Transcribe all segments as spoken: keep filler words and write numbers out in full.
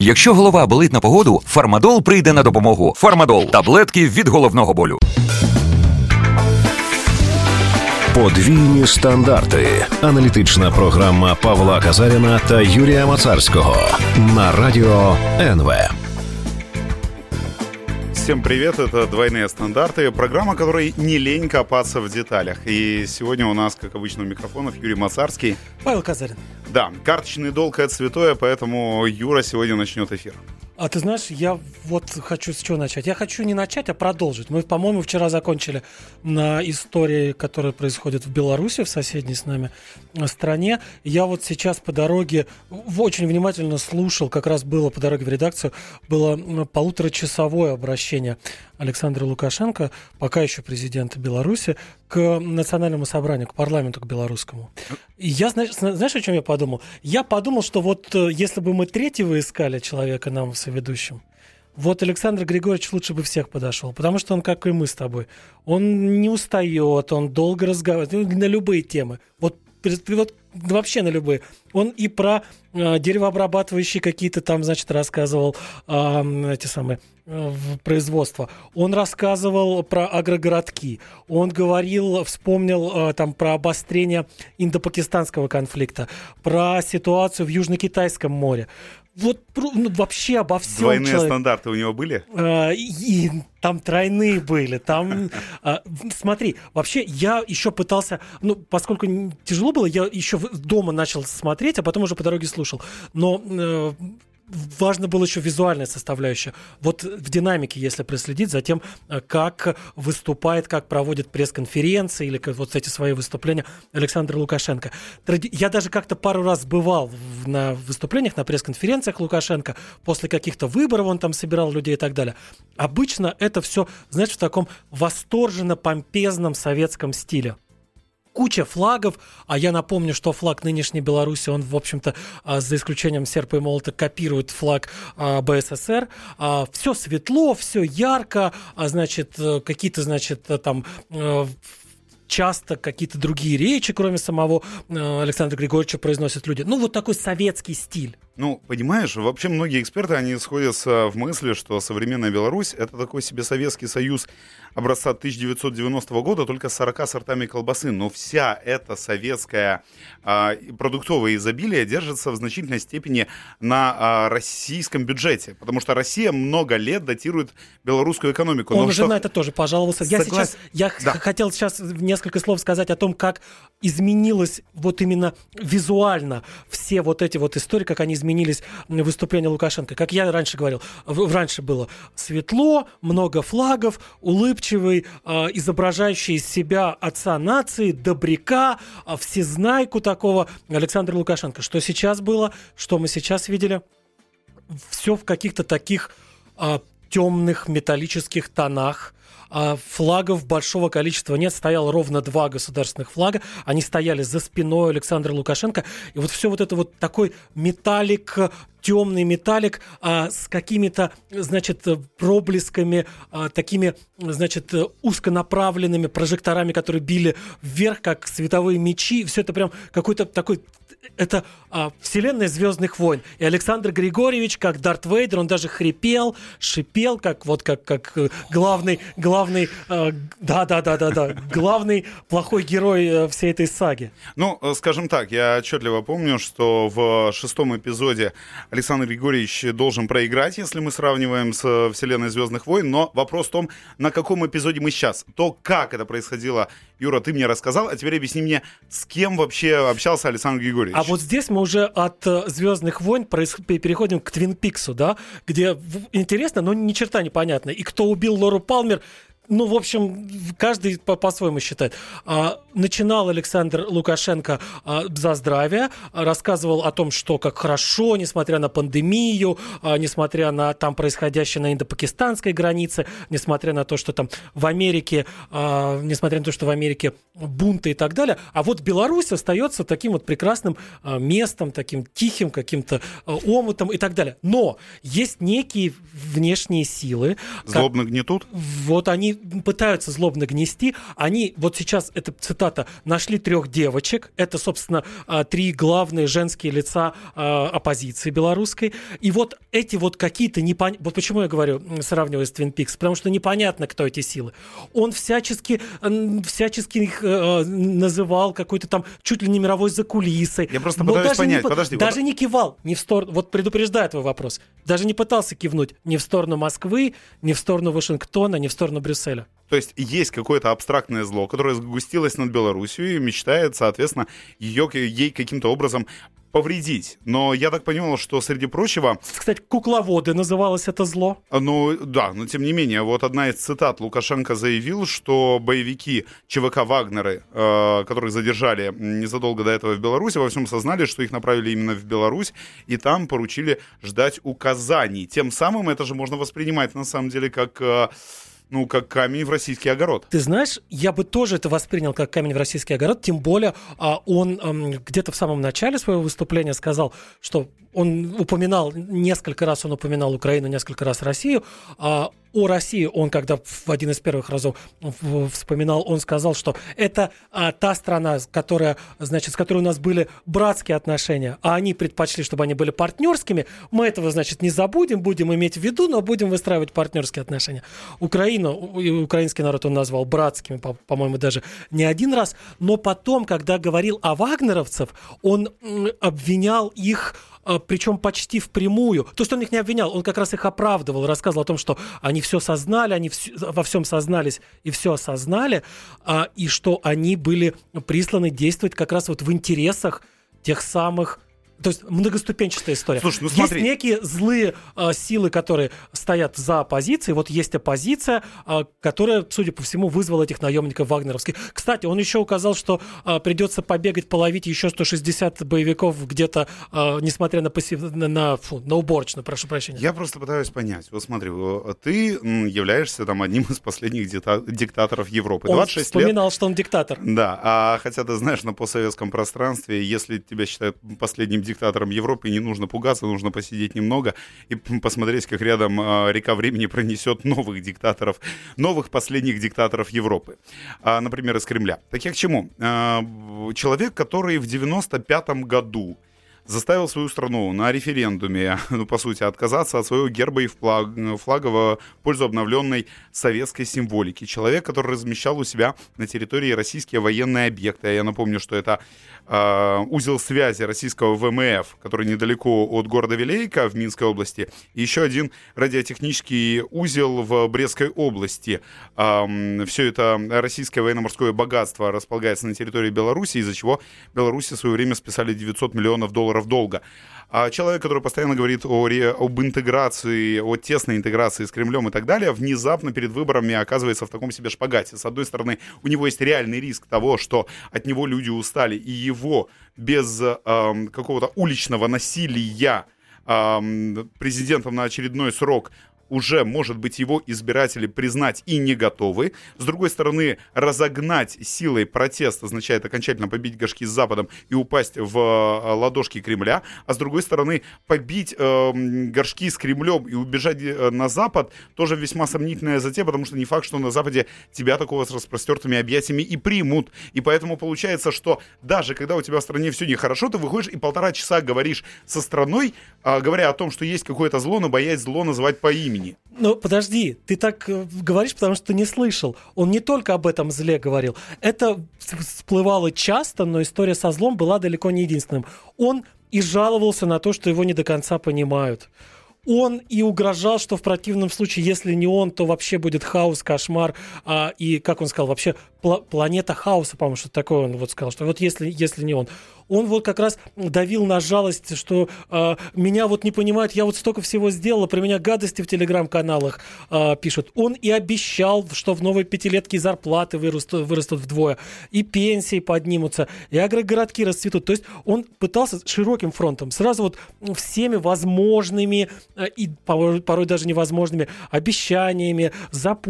Якщо голова болить на погоду, Фармадол прийде на допомогу. Фармадол – таблетки від головного болю. Подвійні стандарти. Аналітична програма Павла Казаріна та Юрія Мацарського на радіо ен ве. Всем привет, это «Двойные стандарты», программа, которой не лень копаться в деталях. И сегодня у нас, как обычно, у микрофонов Юрий Мацарский. Павел Казарин. Да, карточный долг — это святое, поэтому Юра сегодня начнет эфир. А ты знаешь, я вот хочу с чего начать. Я хочу не начать, а продолжить. Мы, по-моему, вчера закончили на истории, которая происходит в Беларуси, в соседней с нами стране. Я вот сейчас по дороге очень внимательно слушал, как раз было по дороге в редакцию, было полуторачасовое обращение Александра Лукашенко, пока еще президента Беларуси, к национальному собранию, к парламенту, к белорусскому. И я, знаешь, знаешь, о чем я подумал? Я подумал, что вот если бы мы третьего искали человека нам в соведущем, вот Александр Григорьевич лучше бы всех подошел, потому что он, как и мы с тобой, он не устает, он долго разговаривает на любые темы. Вот вот вообще на любые. Он и про э, деревообрабатывающие какие-то там, значит, рассказывал э, эти самые э, производства. Он рассказывал про агрогородки. Он говорил, вспомнил э, там про обострение индо-пакистанского конфликта, про ситуацию в Южно-Китайском море. Вот ну, вообще обо всем. Двойные человек... стандарты у него были? А, и, и там тройные были. Там, а, смотри, вообще я еще пытался, ну, поскольку тяжело было, я еще дома начал смотреть, а потом уже по дороге слушал. Но э, важно было еще визуальная составляющая. Вот в динамике, если проследить за тем, как выступает, как проводит пресс-конференции или как вот эти свои выступления Александр Лукашенко. Я даже как-то пару раз бывал на выступлениях, на пресс-конференциях Лукашенко, после каких-то выборов он там собирал людей и так далее. Обычно это все, знаешь, в таком восторженно-помпезном советском стиле. Куча флагов, а я напомню, что флаг нынешней Беларуси, он, в общем-то, за исключением серпа и молота, копирует флаг бэ эс эс эр. Все светло, все ярко, значит, какие-то, значит, там... часто какие-то другие речи, кроме самого Александра Григорьевича, произносят люди. Ну, вот такой советский стиль. Ну, понимаешь, вообще многие эксперты, они сходятся в мысли, что современная Беларусь — это такой себе Советский Союз образца тысяча девятьсот девяностого года, только с сорока сортами колбасы. Но вся эта советская а, продуктовое изобилие держится в значительной степени на а, российском бюджете, потому что Россия много лет датирует белорусскую экономику. Он Но уже что... на это тоже пожаловался. Я, сейчас, я да. х- хотел сейчас несколько слов сказать о том, как изменилось вот именно визуально все вот эти вот истории, как они изменились выступления Лукашенко. Как я раньше говорил, в, раньше было светло, много флагов, улыбчивый, э, изображающий из себя отца нации, добряка, э, всезнайку такого Александра Лукашенко. Что сейчас было, что мы сейчас видели? Все в каких-то таких э, темных металлических тонах. Флагов большого количества нет, стояло ровно два государственных флага, они стояли за спиной Александра Лукашенко, и вот все вот это вот такой металлик, темный металлик а, с какими-то, значит, проблесками, а, такими, значит, узконаправленными прожекторами, которые били вверх, как световые мечи, все это прям какой-то такой... Это а, вселенная «Звездных войн». И Александр Григорьевич, как Дарт Вейдер, он даже хрипел, шипел, как вот как, как главный, главный, а, да-да-да-да-да, главный плохой герой всей этой саги. Ну, скажем так, я отчетливо помню, что в шестом эпизоде Александр Григорьевич должен проиграть, если мы сравниваем с вселенной «Звездных войн», но вопрос в том, на каком эпизоде мы сейчас. То, как это происходило, Юра, ты мне рассказал, а теперь объясни мне, с кем вообще общался Александр Григорьевич. А вот здесь мы уже от uh, «Звездных войн» проис... переходим к «Твин Пиксу», да, где интересно, но ни черта непонятно. И кто убил Лору Палмер, ну, в общем, каждый по- по-своему считает. А, начинал Александр Лукашенко а, за здравие, а, рассказывал о том, что как хорошо, несмотря на пандемию, а, несмотря на там происходящее на индо-пакистанской границе, несмотря на то, что там в Америке, а, несмотря на то, что в Америке бунты и так далее. А вот Беларусь остается таким вот прекрасным а, местом, таким тихим каким-то а, омутом и так далее. Но есть некие внешние силы. Злобно как, гнетут? Вот они они пытаются злобно гнести. Они, вот сейчас, это цитата, нашли трех девочек. Это, собственно, три главные женские лица оппозиции белорусской. И вот эти вот какие-то непонятные... Вот почему я говорю, сравниваю с Твин Пикс, потому что непонятно, кто эти силы. Он всячески, всячески их э, называл какой-то там чуть ли не мировой закулисой. Я просто пытаюсь понять, не, подожди. Даже вот... не кивал ни в сторону, вот предупреждаю твой вопрос, даже не пытался кивнуть ни в сторону Москвы, ни в сторону Вашингтона, ни в сторону Брюсселя. То есть есть какое-то абстрактное зло, которое сгустилось над Белоруссией и мечтает, соответственно, ее, ей каким-то образом повредить. Но я так понял, что среди прочего... Кстати, кукловоды называлось это зло. Ну, да, но тем не менее, вот одна из цитат. Лукашенко заявил, что боевики ЧВК «Вагнеры», э, которых задержали незадолго до этого в Беларуси, во всем сознали, что их направили именно в Беларусь, и там поручили ждать указаний. Тем самым это же можно воспринимать, на самом деле, как... Э, Ну, как камень в российский огород. Ты знаешь, я бы тоже это воспринял как камень в российский огород, тем более он где-то в самом начале своего выступления сказал, что он упоминал, несколько раз он упоминал Украину, несколько раз Россию. О России он, когда в один из первых разов вспоминал, он сказал, что это а, та страна, которая, значит, с которой у нас были братские отношения, а они предпочли, чтобы они были партнерскими. Мы этого, значит, не забудем, будем иметь в виду, но будем выстраивать партнерские отношения. Украину, украинский народ он назвал братскими, по- по-моему, даже не один раз. Но потом, когда говорил о вагнеровцев, он м, обвинял их, причем почти впрямую. То есть он их не обвинял, он как раз их оправдывал, рассказывал о том, что они все сознали, они вс- во всем сознались и все осознали, а, и что они были присланы действовать как раз вот в интересах тех самых... То есть многоступенчатая история. Слушай, ну есть смотри. некие злые э, силы, которые стоят за оппозицией. Вот есть оппозиция, э, которая, судя по всему, вызвала этих наемников вагнеровских. Кстати, он еще указал, что э, придется побегать, половить еще сто шестьдесят боевиков где-то, э, несмотря на, пассив... на, на, фу, на уборочную, прошу прощения. Я просто пытаюсь понять. Вот смотри, ты являешься там одним из последних дита- диктаторов Европы. Он двадцать шесть вспоминал, лет... что он диктатор. Да, а хотя ты знаешь, на постсоветском пространстве, если тебя считают последним диктатором Европы, не нужно пугаться, нужно посидеть немного и посмотреть, как рядом э, река времени пронесет новых диктаторов, новых последних диктаторов Европы, а, например, из Кремля. Так я к чему? А, человек, который в девяносто пятом году заставил свою страну на референдуме, ну, по сути, отказаться от своего герба и флаг, флага в пользу обновленной советской символики. Человек, который размещал у себя на территории российские военные объекты. Я напомню, что это э, узел связи российского ВМФ, который недалеко от города Вилейка в Минской области. И еще один радиотехнический узел в Брестской области. Э, все это российское военно-морское богатство располагается на территории Беларуси, из-за чего Беларуси в свое время списали девятьсот миллионов долларов долга. А человек, который постоянно говорит о ре, об интеграции, о тесной интеграции с Кремлем и так далее, внезапно перед выборами оказывается в таком себе шпагате. С одной стороны, у него есть реальный риск того, что от него люди устали, и его без эм, какого-то уличного насилия эм, президентом на очередной срок уже, может быть, его избиратели признать и не готовы. С другой стороны, разогнать силой протест означает окончательно побить горшки с Западом и упасть в ладошки Кремля. А с другой стороны, побить э, горшки с Кремлем и убежать на Запад тоже весьма сомнительная затея, потому что не факт, что на Западе тебя такого с распростертыми объятиями и примут. И поэтому получается, что даже когда у тебя в стране все нехорошо, ты выходишь и полтора часа говоришь со страной, э, говоря о том, что есть какое-то зло, но боясь зло называть по имени. Ну, подожди, ты так э, говоришь, потому что ты не слышал. Он не только об этом зле говорил. Это всплывало часто, но история со злом была далеко не единственным. Он и жаловался на то, что его не до конца понимают. Он и угрожал, что в противном случае, если не он, то вообще будет хаос, кошмар. А, и, как он сказал, вообще пла- планета хаоса, по-моему, что такое он вот сказал, что вот если, если не он. Он вот как раз давил на жалость, что э, меня вот не понимают, я вот столько всего сделал, про меня гадости в телеграм-каналах э, пишут. Он и обещал, что в новой пятилетке зарплаты вырастут, вырастут вдвое, и пенсии поднимутся, и агрогородки расцветут. То есть он пытался широким фронтом, сразу вот всеми возможными э, и порой, порой даже невозможными обещаниями,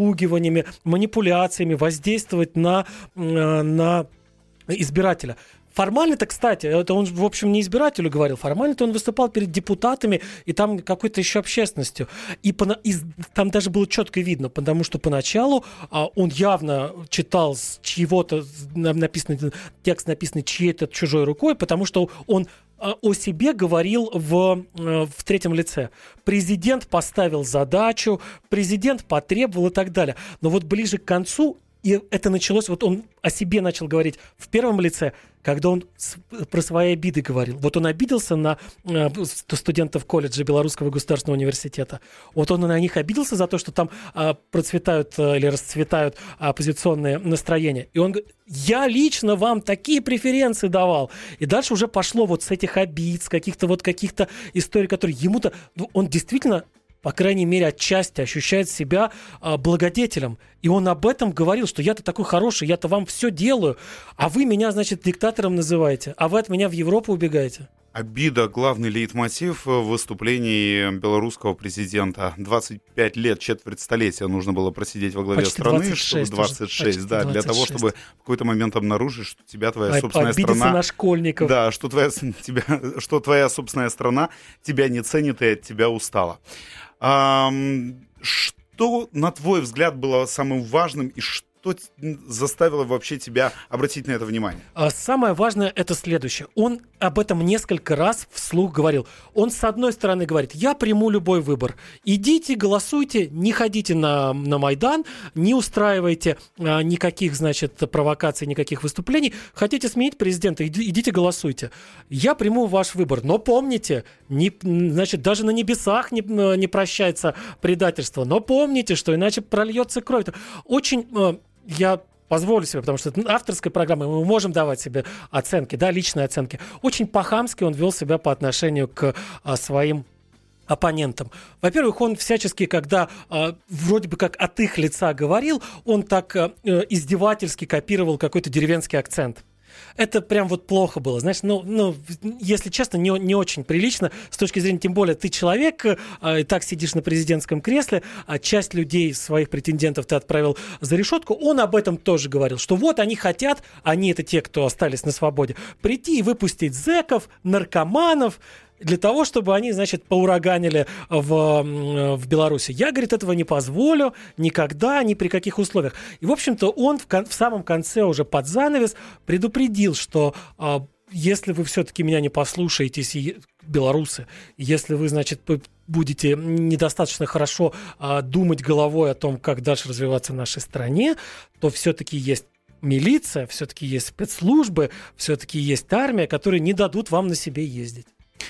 запугиваниями, манипуляциями воздействовать на, э, на избирателя. формально-то, кстати, это он, в общем, не избирателю говорил, формально-то он выступал перед депутатами и там какой-то еще общественностью. И, по, и там даже было четко видно, потому что поначалу а, он явно читал с чьего-то написанный, текст, написанный чьей-то чужой рукой, потому что он о себе говорил в, в третьем лице. Президент поставил задачу, президент потребовал и так далее. Но вот ближе к концу, и это началось, вот он о себе начал говорить в первом лице, когда он с, про свои обиды говорил. Вот он обиделся на э, студентов колледжа Белорусского государственного университета. Вот он на них обиделся за то, что там э, процветают э, или расцветают оппозиционные настроения. И он говорит, я лично вам такие преференции давал. И дальше уже пошло вот с этих обид, с каких-то вот каких-то историй, которые ему-то... Ну, он действительно... по крайней мере, отчасти ощущает себя а, благодетелем. И он об этом говорил, что я-то такой хороший, я-то вам все делаю, а вы меня, значит, диктатором называете, а вы от меня в Европу убегаете. Обида — главный лейтмотив выступлений белорусского президента. двадцать пять лет, четверть столетия нужно было просидеть во главе почти страны. двадцать шесть, двадцать шесть, почти да, двадцать шесть. Для того, чтобы в какой-то момент обнаружить, что тебя твоя а, собственная обидеться страна... на школьников. Да, что твоя, тебя, что твоя собственная страна тебя не ценит и от тебя устала. А, что, на твой взгляд, было самым важным и что заставило вообще тебя обратить на это внимание? Самое важное — это следующее. Он об этом несколько раз вслух говорил. Он, с одной стороны, говорит, я приму любой выбор. Идите, голосуйте, не ходите на, на Майдан, не устраивайте а, никаких, значит, провокаций, никаких выступлений. Хотите сменить президента, иди, идите, голосуйте. Я приму ваш выбор. Но помните, не, значит, даже на небесах не, не прощается предательство. Но помните, что иначе прольется кровь. Очень... Я позволю себе, потому что это авторская программа, мы можем давать себе оценки, да, личные оценки. Очень по-хамски он вел себя по отношению к а, своим оппонентам. Во-первых, он всячески, когда а, вроде бы как от их лица говорил, он так а, издевательски копировал какой-то деревенский акцент. Это прям вот плохо было, знаешь, ну, ну если честно, не, не очень прилично, с точки зрения, тем более, ты человек, а, и так сидишь на президентском кресле, а часть людей, своих претендентов ты отправил за решетку, он об этом тоже говорил, что вот они хотят, они это те, кто остались на свободе, прийти и выпустить зэков, наркоманов, для того, чтобы они, значит, поураганили в, в Беларуси. Я, говорит, этого не позволю никогда, ни при каких условиях. И, в общем-то, он в, кон- в самом конце уже под занавес предупредил, что а, если вы все-таки меня не послушаетесь, и, белорусы, если вы, значит, будете недостаточно хорошо а, думать головой о том, как дальше развиваться в нашей стране, то все-таки есть милиция, все-таки есть спецслужбы, все-таки есть армия, которые не дадут вам на себе ездить.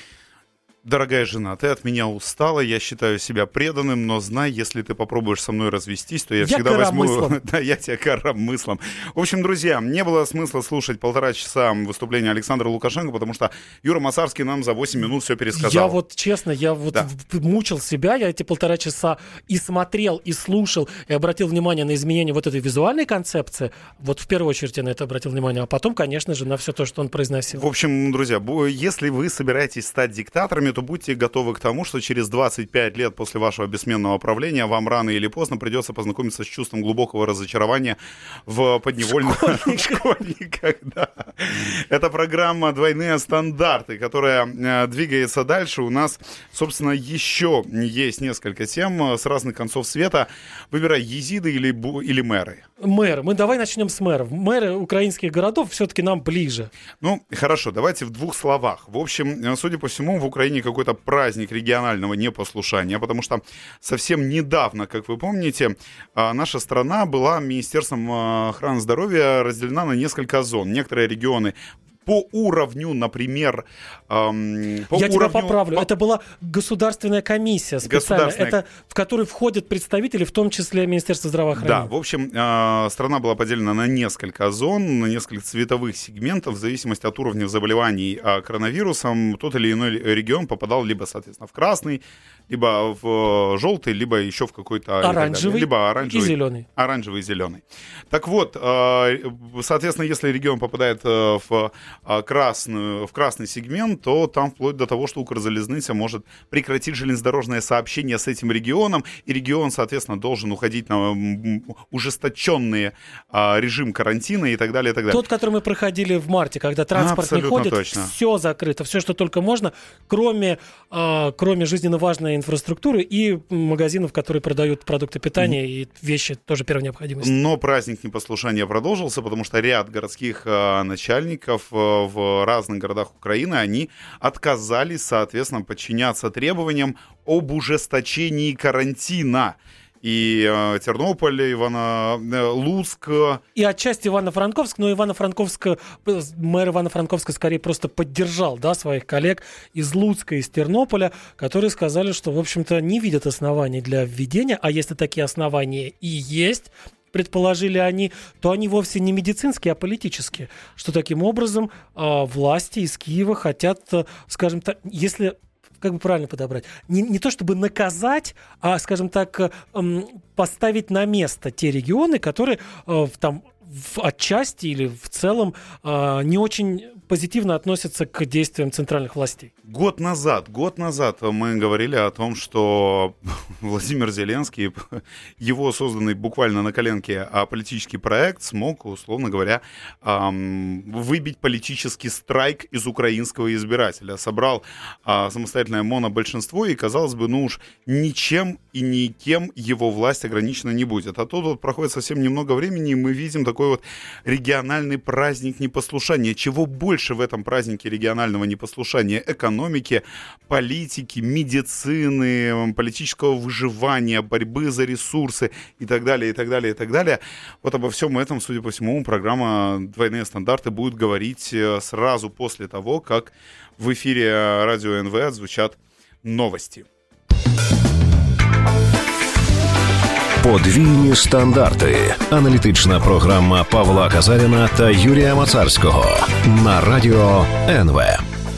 Дорогая жена, ты от меня устала, я считаю себя преданным, но знай, если ты попробуешь со мной развестись, то я, я всегда возьму... Да, я тебя коромыслом. В общем, друзья, не было смысла слушать полтора часа выступления Александра Лукашенко, потому что Юра Мацарский нам за восемь минут все пересказал. Я вот, честно, я вот да. мучил себя, я эти полтора часа и смотрел, и слушал, и обратил внимание на изменения вот этой визуальной концепции. Вот в первую очередь я на это обратил внимание, а потом, конечно же, на все то, что он произносил. В общем, друзья, если вы собираетесь стать диктаторами, то будьте готовы к тому, что через двадцать пять лет после вашего бессменного правления вам рано или поздно придется познакомиться с чувством глубокого разочарования в подневольных школьниках. Это программа «Двойные стандарты», которая двигается дальше. У нас, собственно, еще есть несколько тем с разных концов света. Выбирай, езиды или, или мэры. Мэры. Мы давай начнем с мэров. Мэры украинских городов все-таки нам ближе. Ну, хорошо, давайте в двух словах. В общем, судя по всему, в Украине какой-то праздник регионального непослушания, потому что совсем недавно, как вы помните, наша страна была Министерством охраны здоровья разделена на несколько зон. Некоторые регионы по уровню, например... Эм, по Я уровню... тебя поправлю. По... Это была государственная комиссия специальная, государственная... Это, в которой входят представители, в том числе Министерства здравоохранения. Да, в общем, э, страна была поделена на несколько зон, на несколько цветовых сегментов, в зависимости от уровня заболеваний э, коронавирусом. Тот или иной регион попадал либо, соответственно, в красный, либо в желтый, либо еще в какой-то... Оранжевый, либо оранжевый и зеленый. Оранжевый и зеленый. Так вот, э, соответственно, если регион попадает э, в красную, в красный сегмент, то там вплоть до того, что Укрзалезница может прекратить железнодорожное сообщение с этим регионом, и регион, соответственно, должен уходить на ужесточенный режим карантина и так далее, и так далее. Тот, который мы проходили в марте, когда транспорт Абсолютно не ходит, точно. Все закрыто, все, что только можно, кроме, кроме жизненно важной инфраструктуры и магазинов, которые продают продукты питания и вещи тоже первой необходимости. Но праздник непослушания продолжился, потому что ряд городских э, начальников э, в разных городах Украины, они отказались, соответственно, подчиняться требованиям об ужесточении карантина. И э, Тернополь, Ивано, э, Луцк. И отчасти Ивано-Франковск, но Ивано-Франковск, мэр Ивано-Франковска скорее просто поддержал, да, своих коллег из Луцка, из Тернополя, которые сказали, что, в общем-то, не видят оснований для введения, а если такие основания и есть, предположили они, то они вовсе не медицинские, а политические. Что таким образом э, власти из Киева хотят, э, скажем так, если... как бы правильно подобрать, не, не то чтобы наказать, а, скажем так, эм, поставить на место те регионы, которые э, там в отчасти или в целом э, не очень позитивно относятся к действиям центральных властей. Год назад, год назад мы говорили о том, что Владимир Зеленский, его созданный буквально на коленке политический проект смог, условно говоря, выбить политический страйк из украинского избирателя. Собрал самостоятельное монобольшинство, и, казалось бы, ну уж ничем и никем его власть ограничена не будет. А тут вот проходит совсем немного времени, и мы видим такой вот региональный праздник непослушания. Чего больше в этом празднике регионального непослушания? Экономики, политики, медицины, политического выживания, борьбы за ресурсы и так далее, и так далее, и так далее. Вот обо всем этом, судя по всему, программа «Двойные стандарты» будет говорить сразу после того, как в эфире радио эн вэ отзвучат новости. Подвійні стандарти. Аналітична програма Павла Казаріна та Юрія Мацарського на радіо ен вэ.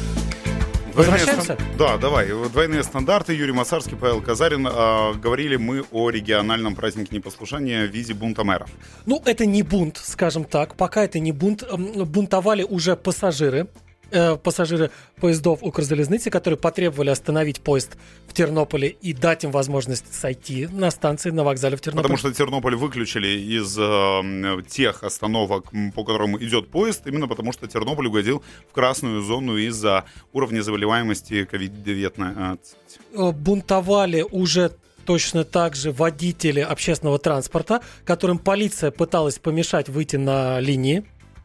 Возвращаемся? Да, давай. Двойные стандарты. Юрий Мацарский, Павел Казарин. А, говорили мы о региональном празднике непослушания в виде бунта мэров. Ну, это не бунт, скажем так. Пока это не бунт. Бунтовали уже пассажиры. пассажиры поездов Укрзалезницы, которые потребовали остановить поезд в Тернополе и дать им возможность сойти на станции, на вокзале в Тернополе. Потому что Тернополь выключили из э, тех остановок, по которым идет поезд, именно потому что Тернополь угодил в красную зону из-за уровня заболеваемости ковид девятнадцать. Бунтовали уже точно так же водители общественного транспорта, которым полиция пыталась помешать выйти на линии.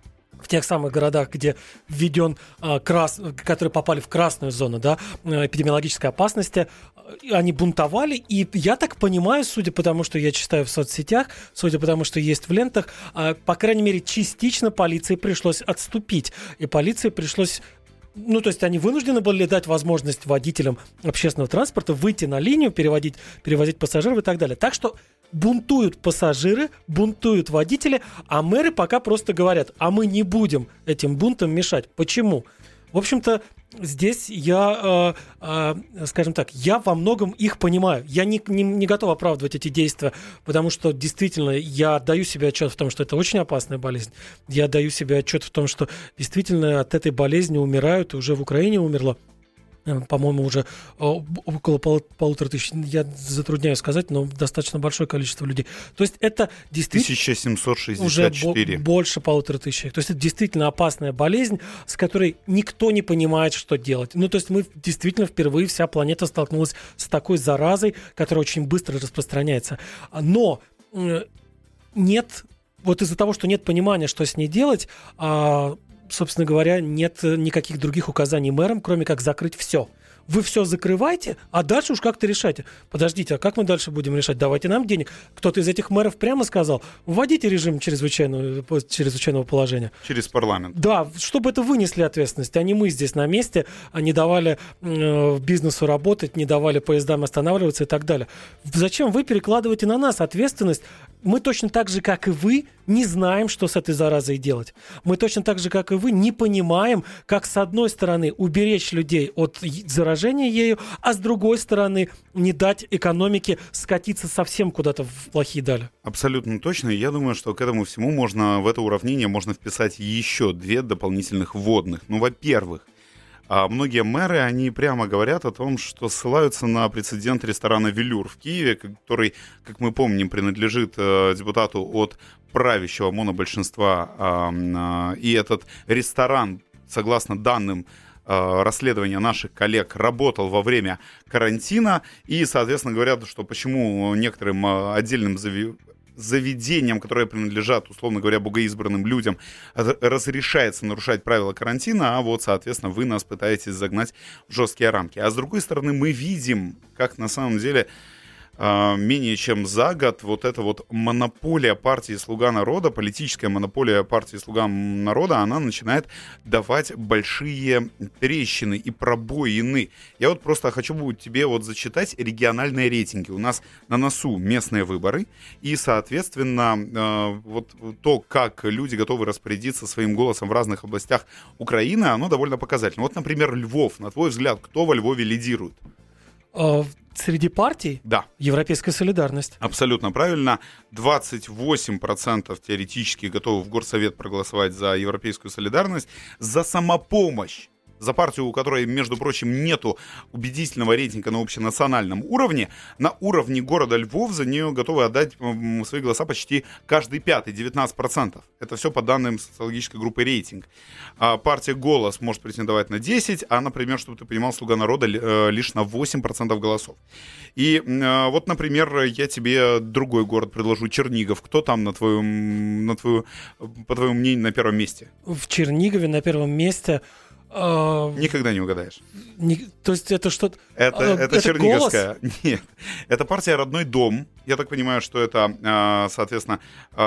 В тех самых городах, где введен а, крас... которые попали в красную зону, да, эпидемиологической опасности, они бунтовали, и я так понимаю, судя по тому, что я читаю в соцсетях, судя по тому, что есть в лентах, а, по крайней мере, частично полиции пришлось отступить, и полиции пришлось... Ну, то есть они вынуждены были дать возможность водителям общественного транспорта выйти на линию, переводить, перевозить пассажиров и так далее. Так что бунтуют пассажиры, бунтуют водители, а мэры пока просто говорят, а мы не будем этим бунтам мешать. Почему? В общем-то, здесь я, э, э, скажем так, я во многом их понимаю. Я не, не, не готов оправдывать эти действия, потому что действительно я отдаю себе отчет в том, что это очень опасная болезнь. Я отдаю себе отчет в том, что действительно от этой болезни умирают, и уже в Украине умерло, по-моему, уже около пол, полутора тысяч, я затрудняюсь сказать, но достаточно большое количество людей. То есть это действительно... тысяча семьсот шестьдесят четыре. Уже бо- больше полутора тысяч. То есть это действительно опасная болезнь, с которой никто не понимает, что делать. Ну, то есть мы действительно впервые, вся планета столкнулась с такой заразой, которая очень быстро распространяется. Но нет, вот из-за того, что нет понимания, что с ней делать, собственно говоря, нет никаких других указаний мэрам, кроме как закрыть все. Вы все закрываете, а дальше уж как-то решайте. Подождите, а как мы дальше будем решать? Давайте нам денег. Кто-то из этих мэров прямо сказал, вводите режим чрезвычайного, чрезвычайного положения. Через парламент. Да, чтобы это вынесли ответственность, а не мы здесь на месте, а не давали э, бизнесу работать, не давали поездам останавливаться и так далее. Зачем вы перекладываете на нас ответственность? Мы точно так же, как и вы, не знаем, что с этой заразой делать. Мы точно так же, как и вы, не понимаем, как с одной стороны уберечь людей от заражения, заражения ею, а с другой стороны не дать экономике скатиться совсем куда-то в плохие дали. Абсолютно точно. Я думаю, что к этому всему можно, в это уравнение можно вписать еще две дополнительных вводных. Ну, во-первых, многие мэры, они прямо говорят о том, что ссылаются на прецедент ресторана «Велюр» в Киеве, который, как мы помним, принадлежит депутату от правящего монобольшинства. И этот ресторан, согласно данным расследования наших коллег, работал во время карантина. И, соответственно, говорят, что почему некоторым отдельным заведениям, которые принадлежат, условно говоря, богоизбранным людям, разрешается нарушать правила карантина, а вот, соответственно, вы нас пытаетесь загнать в жесткие рамки. А с другой стороны, мы видим, как на самом деле менее чем за год вот эта вот монополия партии «Слуга народа», политическая монополия партии «Слуга народа», она начинает давать большие трещины и пробоины. Я вот просто хочу тебе вот зачитать региональные рейтинги. У нас на носу местные выборы, и, соответственно, вот то, как люди готовы распорядиться своим голосом в разных областях Украины, оно довольно показательно. Вот, например, Львов. На твой взгляд, кто во Львове лидирует? Среди партий? Да. Европейская солидарность. Абсолютно правильно. двадцать восемь процентов теоретически готовы в Горсовет проголосовать за европейскую солидарность. За самопомощь, за партию, у которой, между прочим, нету убедительного рейтинга на общенациональном уровне, на уровне города Львов за нее готовы отдать свои голоса почти каждый пятый, девятнадцать процентов. Это все по данным социологической группы «Рейтинг». А партия «Голос» может претендовать на десять, а, например, чтобы ты понимал, «Слуга народа» лишь на восемь процентов голосов. И вот, например, я тебе другой город предложу, Чернигов. Кто там, на твоем, на твою, по твоему мнению, на первом месте? В Чернигове на первом месте... Никогда не угадаешь. Не, то есть это что-то... Это, а, это, это Черниговская. Голос? Нет. Это партия «Родной дом». Я так понимаю, что это, соответственно,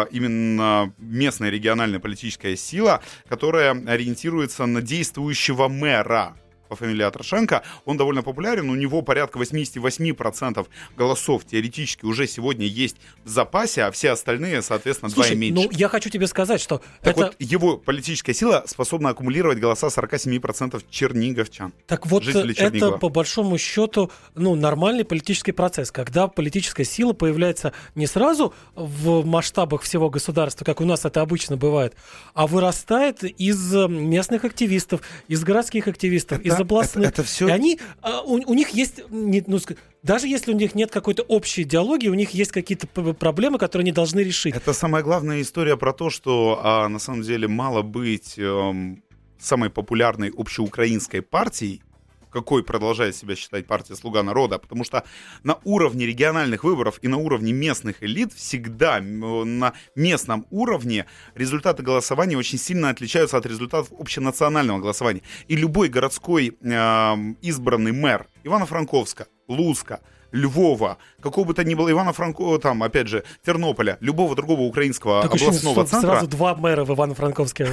именно местная региональная политическая сила, которая ориентируется на действующего мэра по фамилии Атрошенко. Он довольно популярен, у него порядка восемьдесят восемь процентов голосов теоретически уже сегодня есть в запасе, а все остальные, соответственно, Слушай, два и меньше. Ну, я хочу тебе сказать, что так это... вот, его политическая сила способна аккумулировать голоса сорок семь процентов черниговчан. Так вот, это по большому счету, ну, нормальный политический процесс, когда политическая сила появляется не сразу в масштабах всего государства, как у нас это обычно бывает, а вырастает из местных активистов, из городских активистов, это... из областных. Это, это все... И они, у, у них есть, ну, даже если у них нет какой-то общей идеологии, у них есть какие-то проблемы, которые они должны решить. Это самая главная история про то, что а, на самом деле мало быть э, самой популярной общеукраинской партией, какой продолжает себя считать партия «Слуга народа», потому что на уровне региональных выборов и на уровне местных элит всегда на местном уровне результаты голосования очень сильно отличаются от результатов общенационального голосования. И любой городской э, избранный мэр Ивано-Франковска, Луцка, Львова, какого бы то ни было, Ивано-Франковского, там, опять же, Тернополя, любого другого украинского так областного центра. Сразу два мэра в Ивано-Франковске.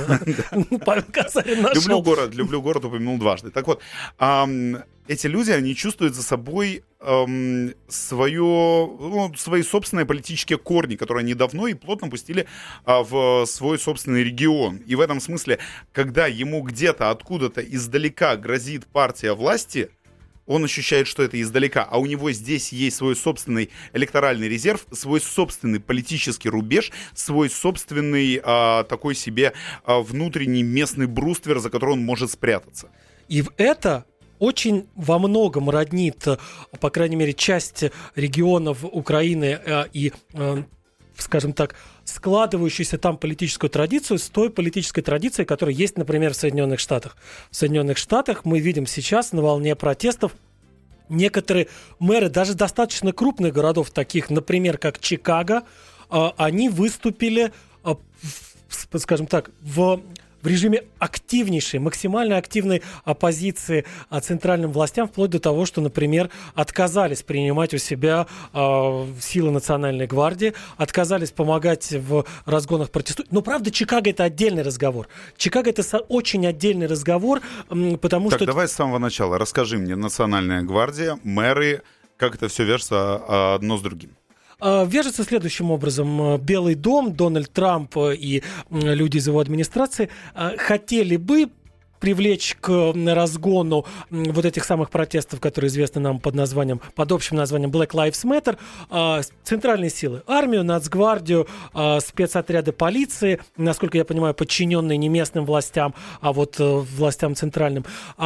Люблю город, люблю город, упомянул дважды. Так вот, эти люди, они чувствуют за собой свое, свои собственные политические корни, которые они давно и плотно пустили в свой собственный регион. И в этом смысле, когда ему где-то, откуда-то издалека грозит партия власти, он ощущает, что это издалека, а у него здесь есть свой собственный электоральный резерв, свой собственный политический рубеж, свой собственный а, такой себе а, внутренний местный бруствер, за который он может спрятаться. И это очень во многом роднит, по крайней мере, часть регионов Украины а, и, а, скажем так, складывающуюся там политическую традицию с той политической традицией, которая есть, например, в Соединенных Штатах. В Соединенных Штатах мы видим сейчас на волне протестов некоторые мэры даже достаточно крупных городов, таких, например, как Чикаго, они выступили, скажем так, в... в режиме активнейшей, максимально активной оппозиции центральным властям, вплоть до того, что, например, отказались принимать у себя э, силы Национальной гвардии, отказались помогать в разгонах протестующих. Но, правда, Чикаго — это отдельный разговор. Чикаго — это очень отдельный разговор, потому так, что... Так, давай с самого начала. Расскажи мне, Национальная гвардия, мэры, как это все вяжется одно с другим? Вяжется следующим образом. Белый дом, Дональд Трамп и люди из его администрации хотели бы привлечь к разгону вот этих самых протестов, которые известны нам под названием, под общим названием Black Lives Matter, центральные силы, армию, нацгвардию, спецотряды полиции, насколько я понимаю, подчиненные не местным властям, а вот властям центральным.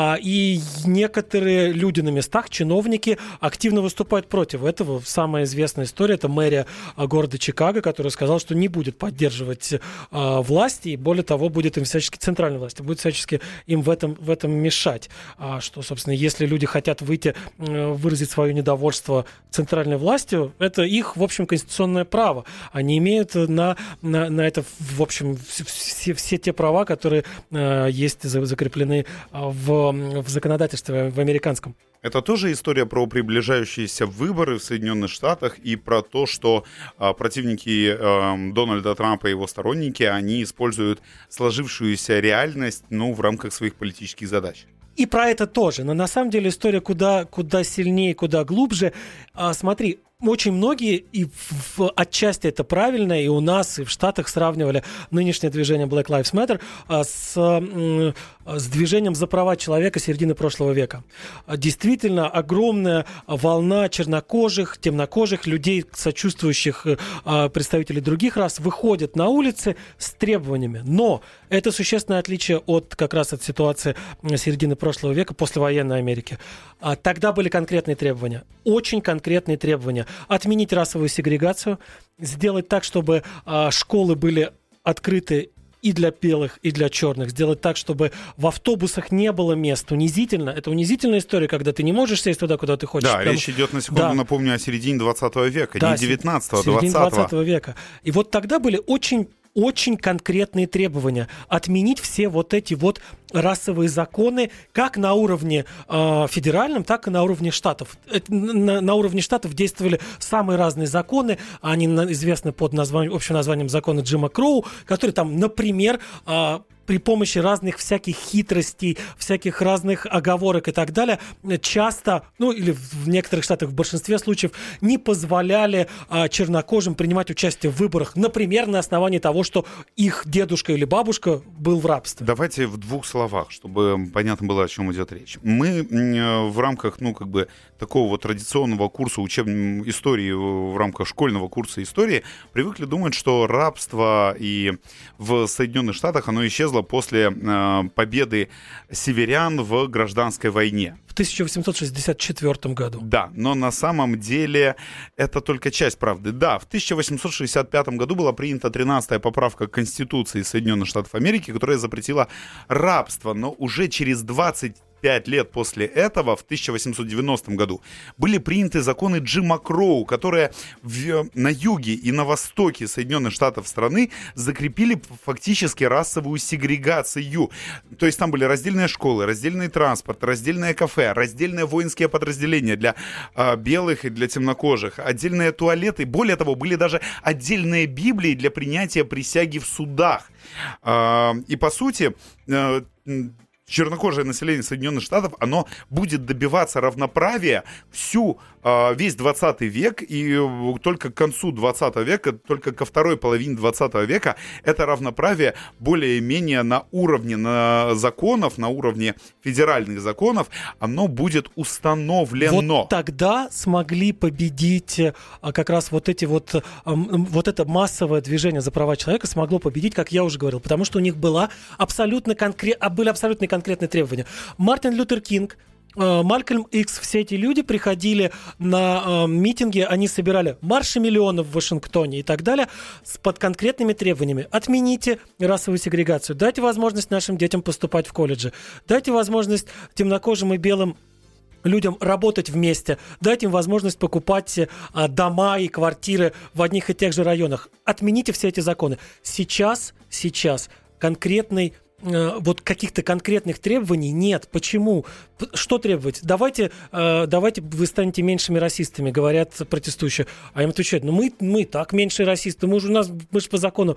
И некоторые люди на местах, чиновники, активно выступают против этого. Самая известная история — это мэрия города Чикаго, которая сказала, что не будет поддерживать власти, и более того, будет им всячески, центральной власти, будет всячески им в этом, в этом мешать. Что, собственно, если люди хотят выйти, выразить свое недовольство центральной властью, это их, в общем, конституционное право. Они имеют на, на, на это, в общем, все, все те права, которые э, есть закреплены в, в законодательстве в американском. Это тоже история про приближающиеся выборы в Соединенных Штатах и про то, что э, противники э, Дональда Трампа и его сторонники, они используют сложившуюся реальность, ну, в рамках своих политических задач. И про это тоже. Но на самом деле история куда, куда сильнее, куда глубже. А, смотри, очень многие, и в, в, отчасти это правильно, и у нас, и в Штатах сравнивали нынешнее движение Black Lives Matter а, с, м, с движением за права человека середины прошлого века. А, действительно, огромная волна чернокожих, темнокожих людей, сочувствующих а, представителей других рас, выходят на улицы с требованиями. Но это существенное отличие от как раз от ситуации середины прошлого века, послевоенной Америки. А, тогда были конкретные требования, очень конкретные требования. Отменить расовую сегрегацию, сделать так, чтобы а, школы были открыты и для белых, и для черных, сделать так, чтобы в автобусах не было мест. Унизительно. Это унизительная история, когда ты не можешь сесть туда, куда ты хочешь. Да, потому... речь идет, на секунду, да. напомню, о середине двадцатого века, да, не девятнадцатого, двадцатого. двадцатого века. И вот тогда были очень очень конкретные требования. Отменить все вот эти вот расовые законы как на уровне э, федеральном, так и на уровне штатов. Это, на, на уровне штатов действовали самые разные законы. Они на, известны под названием, общим названием закона Джима Кроу, который там, например, э, при помощи разных всяких хитростей, всяких разных оговорок и так далее, часто, ну или в некоторых штатах, в большинстве случаев, не позволяли а, чернокожим принимать участие в выборах, например, на основании того, что их дедушка или бабушка был в рабстве. Давайте в двух словах, чтобы понятно было, о чем идет речь. Мы в рамках, ну, как бы, такого вот традиционного курса учебной истории, в рамках школьного курса истории, привыкли думать, что рабство и в Соединенных Штатах, оно исчезло после э, победы северян в гражданской войне. В тысяча восемьсот шестьдесят четвёртом году. Да, но на самом деле это только часть правды. Да, в тысяча восемьсот шестьдесят пятом году была принята тринадцатая поправка к Конституции Соединенных Штатов Америки, которая запретила рабство, но уже через двадцать пять лет после этого, в тысяча восемьсот девяностом году, были приняты законы Джима Кроу, которые в, на юге и на востоке Соединенных Штатов страны закрепили фактически расовую сегрегацию. То есть там были раздельные школы, раздельный транспорт, раздельное кафе, раздельные воинские подразделения для э, белых и для темнокожих, отдельные туалеты. Более того, были даже отдельные Библии для принятия присяги в судах. Э, и по сути... Э, чернокожее население Соединенных Штатов, оно будет добиваться равноправия всю, весь двадцатый век, и только к концу двадцатого века, только ко второй половине двадцатого века это равноправие более-менее на уровне на законов, на уровне федеральных законов, оно будет установлено. Вот тогда смогли победить как раз вот эти вот, вот это массовое движение за права человека смогло победить, как я уже говорил, потому что у них была абсолютно конкрет, были абсолютно конкретные требования. Мартин Лютер Кинг, Малькольм Икс, все эти люди приходили на э, митинги, они собирали марши миллионов в Вашингтоне и так далее с, под конкретными требованиями. Отмените расовую сегрегацию, дайте возможность нашим детям поступать в колледжи, дайте возможность темнокожим и белым людям работать вместе, дайте им возможность покупать а, дома и квартиры в одних и тех же районах. Отмените все эти законы. Сейчас, сейчас конкретный вот каких-то конкретных требований нет. Почему? Что требовать? Давайте, э, давайте вы станете меньшими расистами, говорят протестующие. А им отвечают, ну мы, мы и так меньшие расисты, мы же, у нас, мы же по закону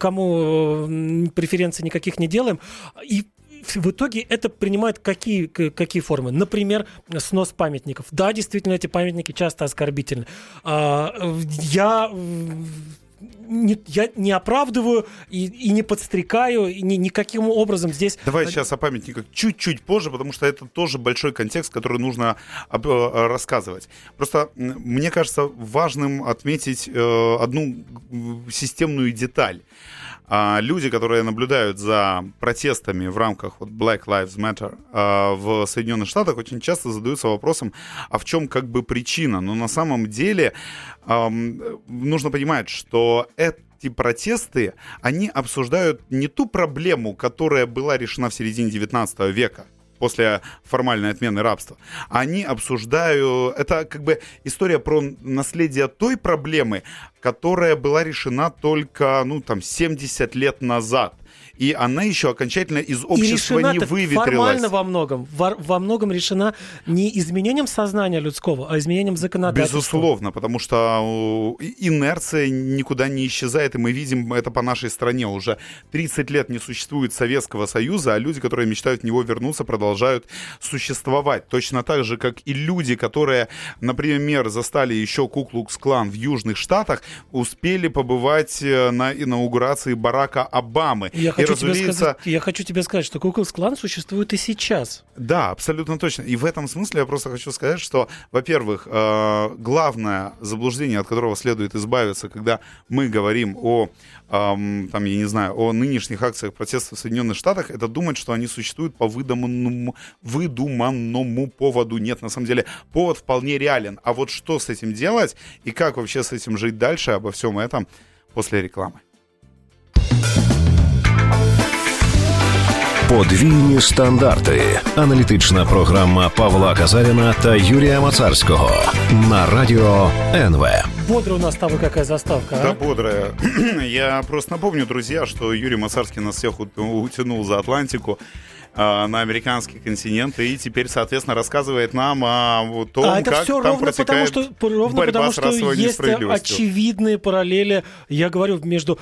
никому э, преференций никаких не делаем. И в итоге это принимает какие, какие формы? Например, снос памятников. Да, действительно, эти памятники часто оскорбительны. А, я... не, я не оправдываю и, и не подстрекаю, и ни, никаким образом здесь... Давай сейчас о памятниках чуть-чуть позже, потому что это тоже большой контекст, который нужно об, рассказывать. Просто мне кажется важным отметить э, одну системную деталь. А люди, которые наблюдают за протестами в рамках вот, Black Lives Matter а, в Соединенных Штатах, очень часто задаются вопросом, а в чем как бы причина? Но на самом деле а, нужно понимать, что эти протесты, они обсуждают не ту проблему, которая была решена в середине девятнадцатого века, после формальной отмены рабства. Они обсуждают... Это как бы история про наследие той проблемы, которая была решена только, ну, там, семьдесят лет назад. И она еще окончательно из общества не выветрилась. Формально во многом. Во, во многом решена не изменением сознания людского, а изменением законодательства. Безусловно, потому что инерция никуда не исчезает, и мы видим это по нашей стране. Уже тридцать лет не существует Советского Союза, а люди, которые мечтают в него вернуться, продолжают существовать. Точно так же, как и люди, которые, например, застали еще Ку-Клукс-Клан в Южных Штатах, успели побывать на инаугурации Барака Обамы. Я хочу, тебе сказать, я хочу тебе сказать, что Ку-Клукс-Клан существует и сейчас. Да, абсолютно точно. И в этом смысле я просто хочу сказать, что, во-первых, главное заблуждение, от которого следует избавиться, когда мы говорим о, там, я не знаю, о нынешних акциях протеста в Соединенных Штатах, это думать, что они существуют по выдуманному, выдуманному поводу. Нет, на самом деле, повод вполне реален. А вот что с этим делать и как вообще с этим жить дальше, обо всем этом после рекламы. Подвійні стандарти. Аналітична програма Павла Казаріна та Юрія Мацарського на радио эн вэ. Бодрая у нас там какая заставка, а? Да, бодрая. Я просто напомню, друзья, что Юрий Мацарский нас всех утянул за Атлантику, на американский континент, и теперь, соответственно, рассказывает нам о том, а это как все там ровно протекает потому, что, ровно борьба потому, с расовой что есть несправедливостью. очевидные параллели, я говорю, между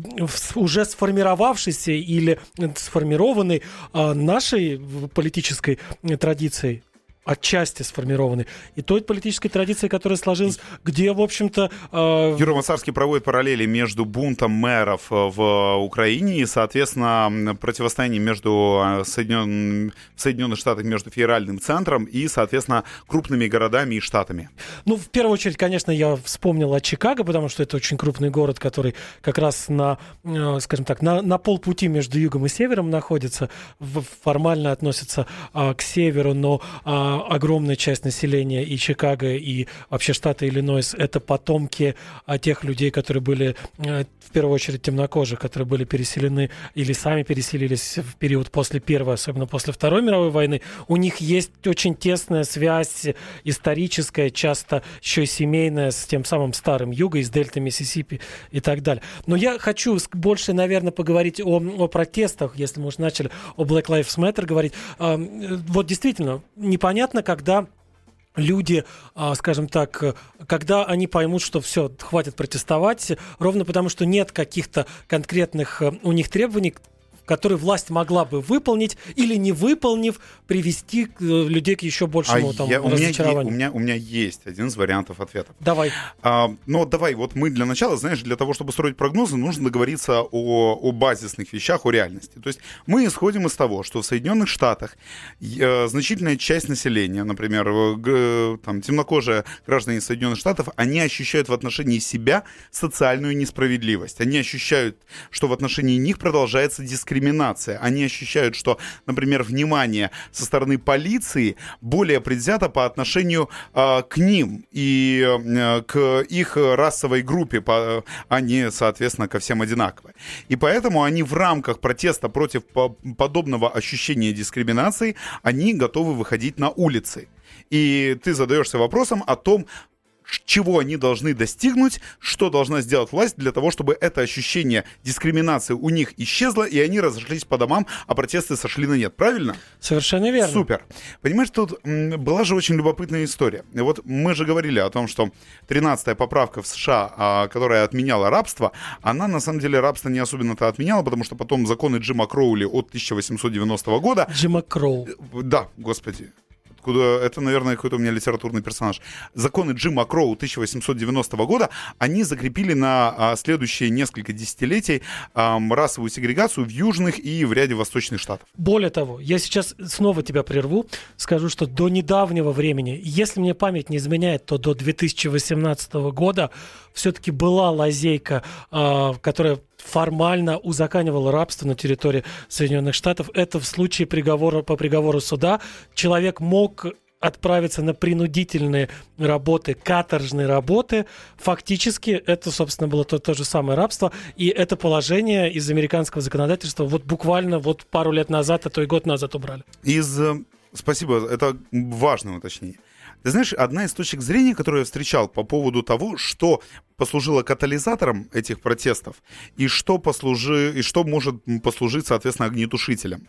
уже сформировавшейся или сформированной нашей политической традицией, отчасти сформированы, и той политической традиции, которая сложилась, где, в общем-то... Э... Юра Мацарский проводит параллели между бунтом мэров в Украине и, соответственно, противостоянием между Соединен... в Соединенных Штатах между федеральным центром и, соответственно, крупными городами и штатами. Ну, в первую очередь, конечно, я вспомнил о Чикаго, потому что это очень крупный город, который как раз на, э, скажем так, на, на полпути между югом и севером находится, в, формально относится э, к северу, но э, огромная часть населения и Чикаго, и вообще штата Иллинойс — это потомки а, тех людей, которые были, э, в первую очередь, темнокожих, которые были переселены или сами переселились в период после Первой, особенно после Второй мировой войны. У них есть очень тесная связь историческая, часто еще и семейная, с тем самым старым югом, из дельты Миссисипи и так далее. Но я хочу больше, наверное, поговорить о, о протестах, если мы уже начали о Black Lives Matter говорить. Э, вот действительно, непонятно, когда люди, скажем так, когда они поймут, что все, хватит протестовать, ровно потому, что нет каких-то конкретных у них требований, которые власть могла бы выполнить или, не выполнив, привести людей к еще большему а там, я, разочарованию. У меня, у, меня, у меня есть один из вариантов ответа. Давай. А, ну, давай, вот мы для начала, знаешь, для того, чтобы строить прогнозы, нужно договориться о, о базисных вещах, о реальности. То есть мы исходим из того, что в Соединенных Штатах э, значительная часть населения, например, э, там, темнокожие граждане Соединенных Штатов, они ощущают в отношении себя социальную несправедливость. Они ощущают, что в отношении них продолжается дискриминация. Дискриминация. Они ощущают, что, например, внимание со стороны полиции более предвзято по отношению э, к ним и э, к их расовой группе, по, а не, соответственно, ко всем одинаково. И поэтому они в рамках протеста против по- подобного ощущения дискриминации, они готовы выходить на улицы. И ты задаешься вопросом о том, чего они должны достигнуть, что должна сделать власть для того, чтобы это ощущение дискриминации у них исчезло, и они разошлись по домам, а протесты сошли на нет. Правильно? Совершенно верно. Супер. Понимаешь, тут м, была же очень любопытная история. И вот мы же говорили о том, что тринадцатая поправка в США, а, которая отменяла рабство, она на самом деле рабство не особенно-то отменяла, потому что потом законы Джима Кроули от тысяча восемьсот девяностого года... Джима Кроу. Да, господи. куда, это, наверное, какой-то у меня литературный персонаж. Законы Джима Кроу тысяча восемьсот девяностого года, они закрепили на а, следующие несколько десятилетий а, расовую сегрегацию в южных и в ряде восточных штатов. Более того, я сейчас снова тебя прерву, скажу, что до недавнего времени, если мне память не изменяет, то до две тысячи восемнадцатого года все-таки была лазейка, а, которая формально узаконивала рабство на территории Соединенных Штатов. Это в случае приговора, по приговору суда человек мог отправиться на принудительные работы, каторжные работы. Фактически это, собственно, было то, то же самое рабство. И это положение из американского законодательства вот буквально вот пару лет назад, а то и год назад убрали. Из... Спасибо, это важное уточнение. Ты знаешь, одна из точек зрения, которую я встречал по поводу того, что послужило катализатором этих протестов и что, послужи, и что может послужить, соответственно, огнетушителем.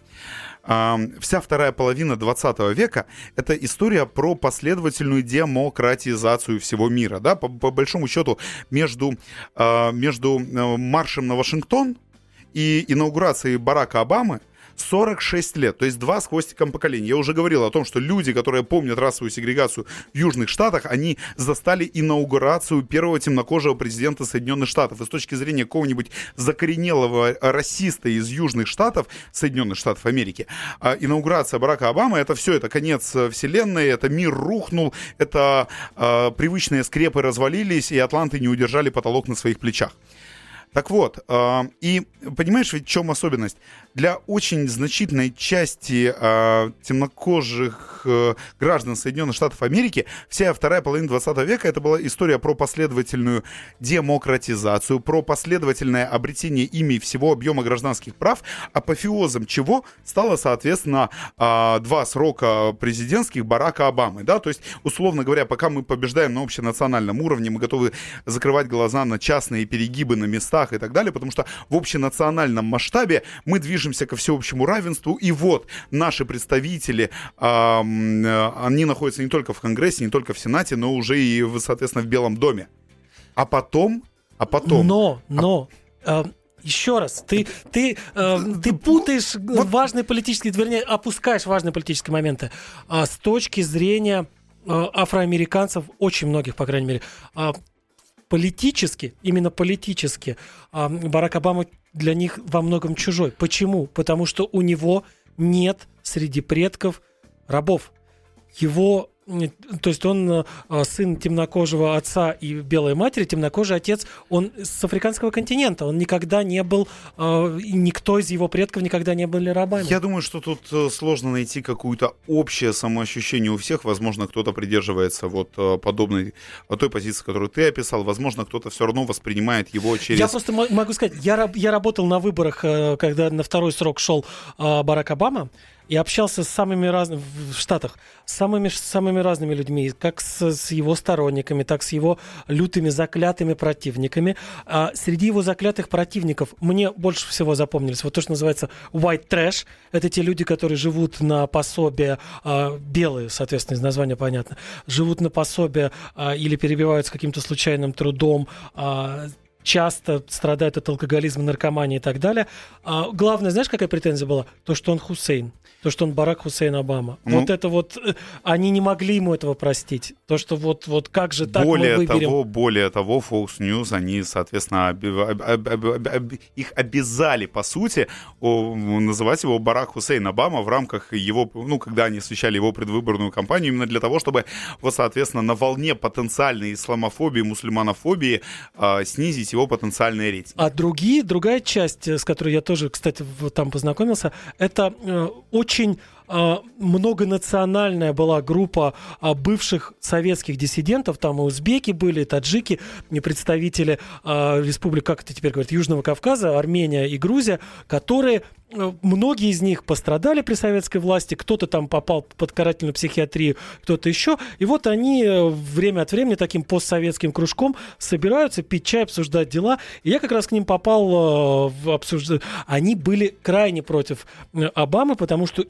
А, вся вторая половина двадцатого века — это история про последовательную демократизацию всего мира. Да? По, по большому счету, между, а, между маршем на Вашингтон и инаугурацией Барака Обамы сорок шесть лет, то есть два с хвостиком поколения. Я уже говорил о том, что люди, которые помнят расовую сегрегацию в Южных Штатах, они застали инаугурацию первого темнокожего президента Соединенных Штатов. И с точки зрения какого-нибудь закоренелого расиста из Южных Штатов, Соединенных Штатов Америки, инаугурация Барака Обамы — это все, это конец вселенной, это мир рухнул, это э, привычные скрепы развалились, и атланты не удержали потолок на своих плечах. Так вот, э, и понимаешь, ведь в чем особенность? Для очень значительной части э, темнокожих э, граждан Соединенных Штатов Америки вся вторая половина двадцатого века — это была история про последовательную демократизацию, про последовательное обретение ими всего объема гражданских прав, апофеозом чего стало, соответственно, э, два срока президентских Барака Обамы. Да? То есть, условно говоря, пока мы побеждаем на общенациональном уровне, мы готовы закрывать глаза на частные перегибы на местах и так далее, потому что в общенациональном масштабе мы движемся ко всеобщему равенству, и вот наши представители, э, они находятся не только в Конгрессе, не только в Сенате, но уже и, соответственно, в Белом доме. А потом... А потом... Но, но... А... Еще раз, ты, ты, э, ты путаешь вот. важные политические, вернее, опускаешь важные политические моменты. А с точки зрения э, афроамериканцев, очень многих, по крайней мере, э, политически, именно политически, э, Барак Обама для них во многом чужой. Почему? Потому что у него нет среди предков рабов. Его... То есть он сын темнокожего отца и белой матери, темнокожий отец, он с африканского континента, он никогда не был, никто из его предков никогда не были рабами. Я думаю, что тут сложно найти какое-то общее самоощущение у всех, возможно, кто-то придерживается вот подобной, той позиции, которую ты описал, возможно, кто-то все равно воспринимает его через... Я просто могу сказать, я, я работал на выборах, когда на второй срок шел Барак Обама, и общался с самыми разными в Штатах, с самыми, самыми разными людьми, как с, с его сторонниками, так с его лютыми заклятыми противниками. А среди его заклятых противников мне больше всего запомнились вот то, что называется white trash. Это те люди, которые живут на пособие, а, белые, соответственно, из названия понятно, живут на пособие а, или перебиваются каким-то случайным трудом, а, часто страдают от алкоголизма, наркомании и так далее. А главное, знаешь, какая претензия была? То, что он Хусейн. То, что он Барак Хусейн Обама. Ну, вот это вот... Они не могли ему этого простить. То, что вот, вот как же так более мы выберем... Того, более того, Fox News, они, соответственно, об, об, об, об, об, их обязали, по сути, о, называть его Барак Хусейн Обама в рамках его... Ну, когда они освещали его предвыборную кампанию, именно для того, чтобы, вот, соответственно, на волне потенциальной исламофобии, мусульманофобии э, снизить его потенциальные рейтинги. А другие, другая часть, с которой я тоже, кстати, вот там познакомился, это э, очень Очень э, многонациональная была группа э, бывших советских диссидентов. Там и узбеки были, и таджики, и представители э, республик, как это теперь говорят, Южного Кавказа, Армения и Грузия, которые... Многие из них пострадали при советской власти, кто-то там попал под карательную психиатрию, кто-то еще. И вот они время от времени таким постсоветским кружком собираются пить чай, обсуждать дела. И я как раз к ним попал в обсуждение. Они были крайне против Обамы, потому что им очень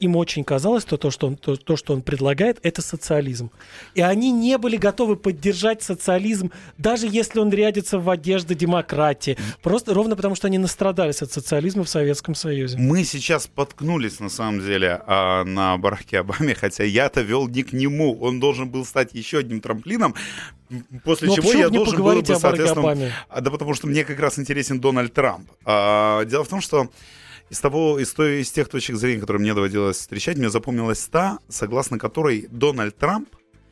казалось, то, то, что он, то, то, что он предлагает, это социализм. И они не были готовы поддержать социализм, даже если он рядится в одежды демократии. Просто ровно потому, что они настрадались от социализма в Советском Союзе. Мы сейчас споткнулись, на самом деле, на Бараке Обаме, хотя я-то вел не к нему. Он должен был стать еще одним трамплином, после Но чего я не должен был бы, соответственно... Обаме? Да потому что мне как раз интересен Дональд Трамп. Дело в том, что Из того, из, той, из тех точек зрения, которые мне доводилось встречать, мне запомнилась та, согласно которой Дональд Трамп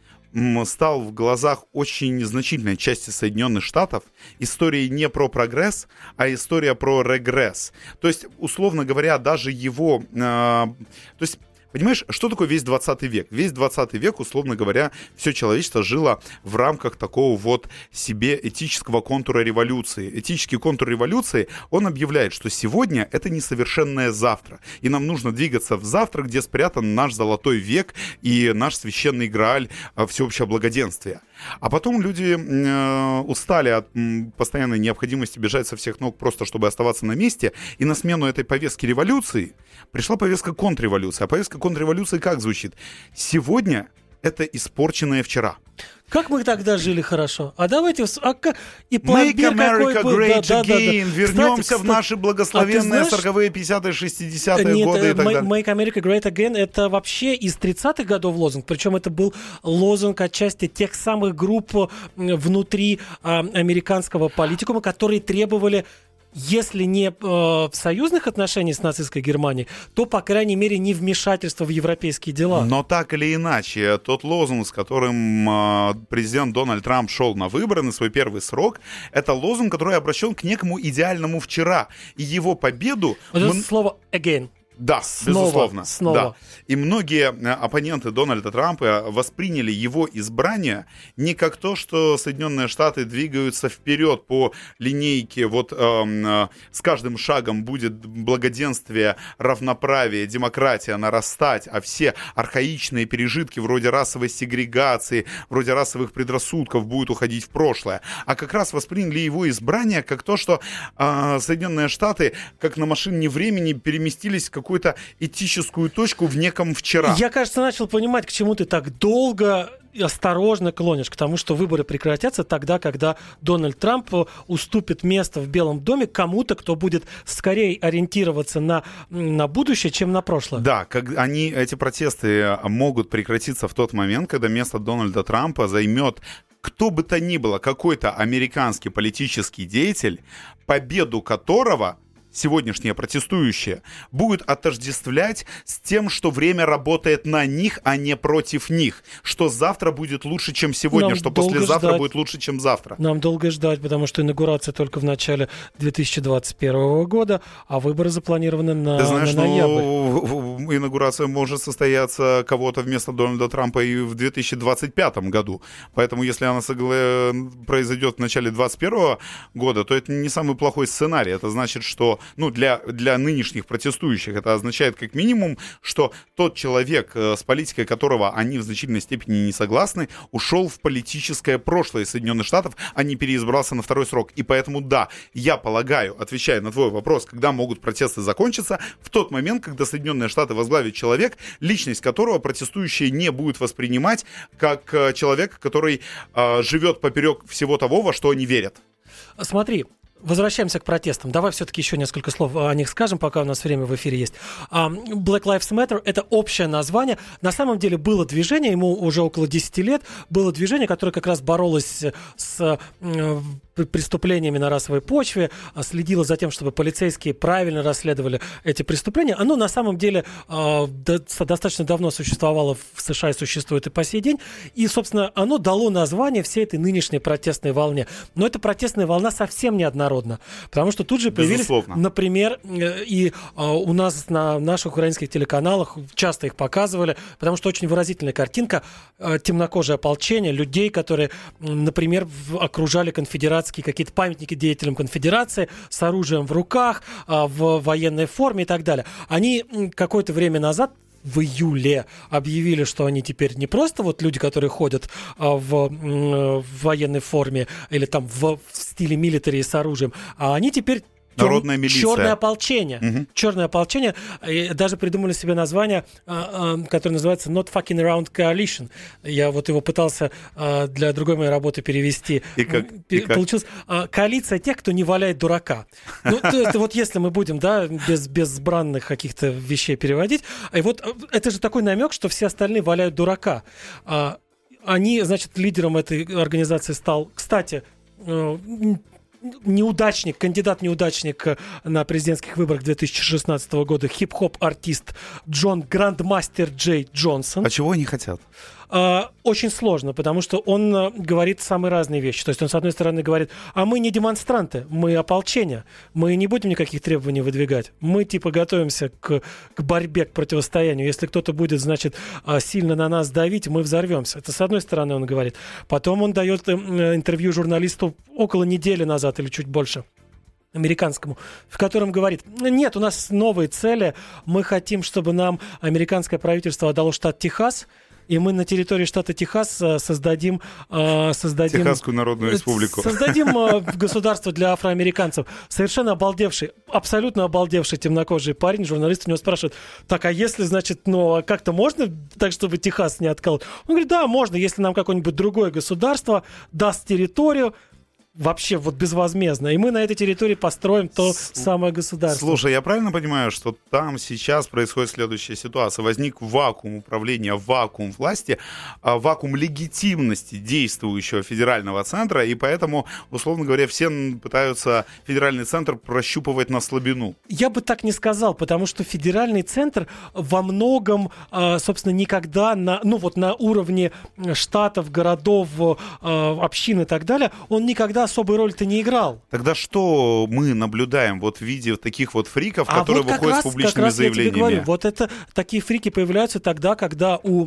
стал в глазах очень незначительной части Соединенных Штатов историей не про прогресс, а история про регресс. То есть, условно говоря, даже его... Э, то есть, понимаешь, что такое весь двадцатый век? Весь двадцатый век, условно говоря, все человечество жило в рамках такого вот себе этического контура революции. Этический контур революции, он объявляет, что сегодня это несовершенное завтра. И нам нужно двигаться в завтра, где спрятан наш золотой век и наш священный грааль всеобщего благоденствия. А потом люди э, устали от м, постоянной необходимости бежать со всех ног просто, чтобы оставаться на месте. И на смену этой повестки революции пришла повестка контрреволюции. А повестка контрреволюции как звучит? Сегодня это испорченное вчера. Как мы тогда жили хорошо? А давайте... А, и Make America был, great да, again. Да, да, да. Вернемся кстати, в наши благословенные а сороковые, пятидесятые, шестидесятые Нет, годы и так make, далее. Make America great again — это вообще из тридцатых годов лозунг. Причем это был лозунг отчасти тех самых групп внутри а, американского политикума, которые требовали... Если не э, в союзных отношениях с нацистской Германией, то, по крайней мере, не вмешательство в европейские дела. Но так или иначе, тот лозунг, с которым э, президент Дональд Трамп шел на выборы на свой первый срок, это лозунг, который обращен к некому идеальному вчера. И его победу... Вот это мы... слово «again». Да, снова, безусловно. Снова. Да. И многие оппоненты Дональда Трампа восприняли его избрание не как то, что Соединенные Штаты двигаются вперед по линейке, вот э, с каждым шагом будет благоденствие, равноправие, демократия нарастать, а все архаичные пережитки вроде расовой сегрегации, вроде расовых предрассудков будут уходить в прошлое. А как раз восприняли его избрание как то, что э, Соединенные Штаты, как на машине времени, переместились в какую-то этическую точку в неком вчера. Я, кажется, начал понимать, к чему ты так долго и осторожно клонишь. К тому, что выборы прекратятся тогда, когда Дональд Трамп уступит место в Белом доме кому-то, кто будет скорее ориентироваться на, на будущее, чем на прошлое. Да, как они, эти протесты могут прекратиться в тот момент, когда место Дональда Трампа займет кто бы то ни было, какой-то американский политический деятель, победу которого сегодняшние протестующие будут отождествлять с тем, что время работает на них, а не против них. Что завтра будет лучше, чем сегодня, Нам что послезавтра ждать. будет лучше, чем завтра. Нам долго ждать, потому что инаугурация только в начале две тысячи двадцать первого года, а выборы запланированы на, Ты знаешь, на ноябрь. Ну, инаугурация может состояться кого-то вместо Дональда Трампа и в две тысячи двадцать пятом году. Поэтому, если она согла... произойдет в начале двадцать первого года, то это не самый плохой сценарий. Это значит, что ну, для, для нынешних протестующих это означает как минимум, что тот человек, с политикой которого они в значительной степени не согласны, ушел в политическое прошлое Соединенных Штатов, а не переизбрался на второй срок. И поэтому, да, я полагаю, отвечая на твой вопрос, когда могут протесты закончиться, в тот момент, когда Соединенные Штаты возглавит человек, личность которого протестующие не будут воспринимать как человека, который э, живет поперек всего того, во что они верят. Смотри, возвращаемся к протестам. Давай все-таки еще несколько слов о них скажем, пока у нас время в эфире есть. Black Lives Matter — это общее название. На самом деле было движение, ему уже около десять лет, было движение, которое как раз боролось с преступлениями на расовой почве, следило за тем, чтобы полицейские правильно расследовали эти преступления. Оно на самом деле э, достаточно давно существовало в США и существует и по сей день. И, собственно, оно дало название всей этой нынешней протестной волне. Но эта протестная волна совсем неоднородна, потому что тут же появились, Безусловно. например, и э, у нас на наших украинских телеканалах часто их показывали, потому что очень выразительная картинка, э, темнокожее ополчение, людей, которые, например, окружали конфедерацию, какие-то памятники деятелям конфедерации с оружием в руках, в военной форме и так далее. Они какое-то время назад, в июле, объявили, что они теперь не просто вот люди, которые ходят в, в военной форме или там в, в стиле милитари с оружием, а они теперь Народная милиция. Черное ополчение. Угу. Черное ополчение. И даже придумали себе название, которое называется Not Fucking Around Coalition. Я вот его пытался для другой моей работы перевести. И как? И как? Получилось коалиция тех, кто не валяет дурака. Ну, то есть, вот если мы будем, да, без, без бранных каких-то вещей переводить, и вот это же такой намек, что все остальные валяют дурака. Они, значит, лидером этой организации стал, кстати, неудачник, кандидат-неудачник на президентских выборах две тысячи шестнадцатого года, хип-хоп-артист Джон Грандмастер Джей Джонсон. А чего они хотят? Очень сложно, потому что он говорит самые разные вещи. То есть он, с одной стороны, говорит, а мы не демонстранты, мы ополчение, мы не будем никаких требований выдвигать. Мы, типа, готовимся к, к борьбе, к противостоянию. Если кто-то будет, значит, сильно на нас давить, мы взорвемся. Это с одной стороны он говорит. Потом он дает интервью журналисту около недели назад или чуть больше, американскому, в котором говорит, нет, у нас новые цели, мы хотим, чтобы нам американское правительство отдало штат Техас, и мы на территории штата Техас создадим... создадим Техасскую Народную Республику. Создадим государство для афроамериканцев. Совершенно обалдевший, абсолютно обалдевший темнокожий парень. Журналист у него спрашивает, так, а если, значит, ну, как-то можно так, чтобы Техас не отколол? Он говорит, да, можно, если нам какое-нибудь другое государство даст территорию, вообще вот безвозмездно. И мы на этой территории построим то С... самое государство. Слушай, я правильно понимаю, что там сейчас происходит следующая ситуация. Возник вакуум управления, вакуум власти, вакуум легитимности действующего федерального центра, и поэтому, условно говоря, все пытаются федеральный центр прощупывать на слабину. Я бы так не сказал, потому что федеральный центр во многом, собственно, никогда на, ну вот на уровне штатов, городов, общин и так далее, он никогда особой роли-то не играл. Тогда что мы наблюдаем вот в виде таких вот фриков, а которые вот выходят раз, с публичными как раз заявлениями? Я тебе говорю, вот это такие фрики появляются тогда, когда у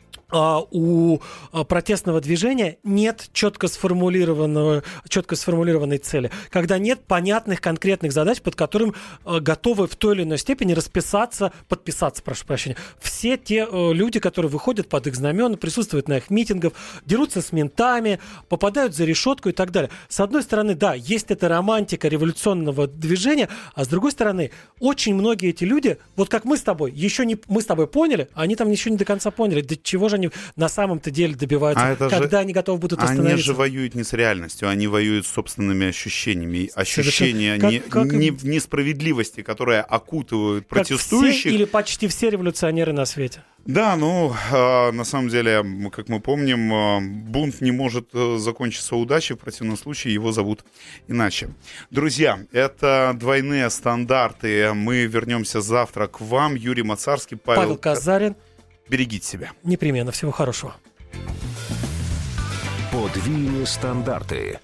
у протестного движения нет четко сформулированного, четко сформулированной цели, когда нет понятных конкретных задач, под которым готовы в той или иной степени расписаться, подписаться, прошу прощения, все те люди, которые выходят под их знамена, присутствуют на их митингах, дерутся с ментами, попадают за решетку и так далее. С одной стороны, да, есть эта романтика революционного движения, а с другой стороны, очень многие эти люди, вот как мы с тобой, еще не мы с тобой поняли, а они там еще не до конца поняли, до чего же они на самом-то деле добиваются, а когда же, они готовы будут остановиться. Они же воюют не с реальностью, они воюют с собственными ощущениями. Ощущения как, не, как, не, несправедливости, которые окутывают как протестующих. Все или почти все революционеры на свете. Да, ну, э, на самом деле, как мы помним, э, бунт не может э, закончиться удачей, в противном случае его зовут иначе. Друзья, это двойные стандарты. Мы вернемся завтра к вам. Юрий Мацарский, Павел, Павел Казарин. Берегите себя. Непременно. Всего хорошего. Подвійні стандарти.